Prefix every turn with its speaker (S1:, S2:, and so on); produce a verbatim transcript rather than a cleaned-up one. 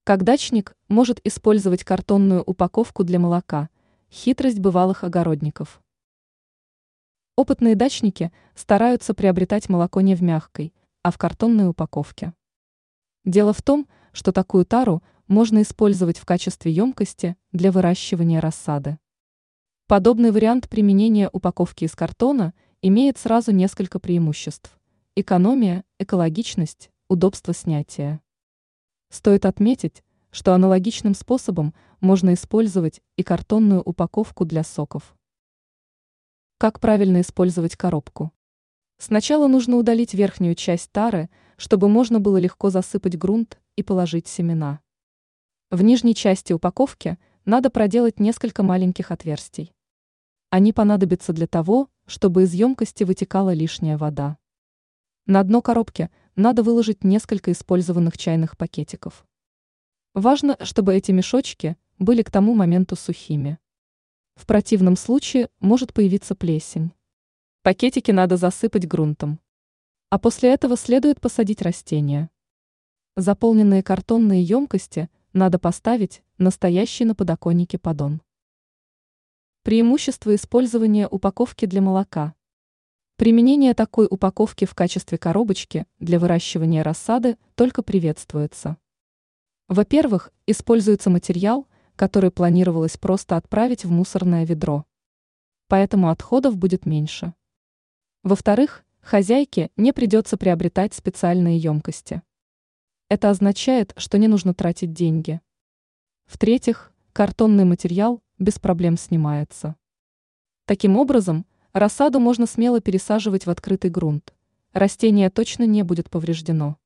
S1: Как дачник может использовать картонную упаковку для молока? Хитрость бывалых огородников. Опытные дачники стараются приобретать молоко не в мягкой, а в картонной упаковке. Дело в том, что такую тару можно использовать в качестве емкости для выращивания рассады. Подобный вариант применения упаковки из картона имеет сразу несколько преимуществ: экономия, экологичность, удобство снятия. Стоит отметить, что аналогичным способом можно использовать и картонную упаковку для соков. Как правильно использовать коробку? Сначала нужно удалить верхнюю часть тары, чтобы можно было легко засыпать грунт и положить семена. В нижней части упаковки надо проделать несколько маленьких отверстий. Они понадобятся для того, чтобы из емкости вытекала лишняя вода. На дно коробки надо выложить несколько использованных чайных пакетиков. Важно, чтобы эти мешочки были к тому моменту сухими. В противном случае может появиться плесень. Пакетики надо засыпать грунтом. А после этого следует посадить растения. Заполненные картонные емкости надо поставить на стоящий на подоконнике поддон. Преимущество использования упаковки для молока. Применение такой упаковки в качестве коробочки для выращивания рассады только приветствуется. Во-первых, используется материал, который планировалось просто отправить в мусорное ведро. Поэтому отходов будет меньше. Во-вторых, хозяйке не придется приобретать специальные емкости. Это означает, что не нужно тратить деньги. В-третьих, картонный материал без проблем снимается. Таким образом, рассаду можно смело пересаживать в открытый грунт. Растение точно не будет повреждено.